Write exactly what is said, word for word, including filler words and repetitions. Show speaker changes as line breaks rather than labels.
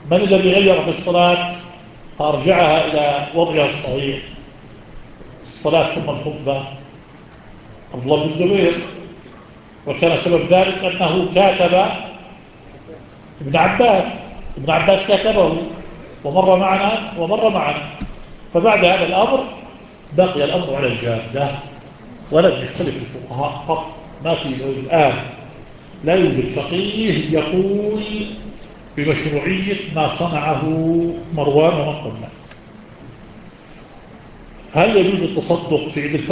من الذي غير في الصلاة فأرجعها إلى وضعها الصحيح؟ الصلاة ثم الخطبة عبد الله بن الزبير، وكان سبب ذلك أنه كاتب ابن عباس ابن عباس كاتبه ومر معنا ومر معنا، فبعد هذا الأمر بقي الأمر على الجادة ولم يختلف الفقهاء قط. ما في الآن لا يوجد فقيه يقول بمشروعية ما صنعه مروان ومن قبله. هل يجوز التصدق في عيد الفطر؟